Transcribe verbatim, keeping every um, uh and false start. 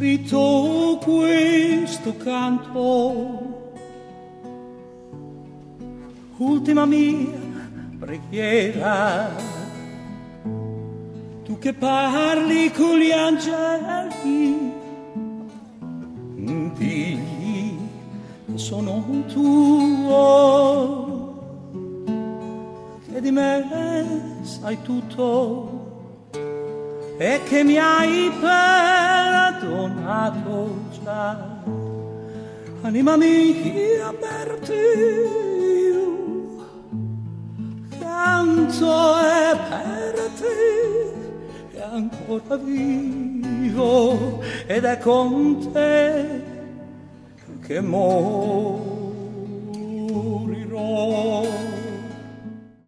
scritto questo canto, ultima mia preghiera, tu che parli con gli angeli, digli che sono tuo, che di me sai tutto e che mi hai perdonato già. Anima mia, per te io canto, e per te che ancora vivo ed è con te che muoio.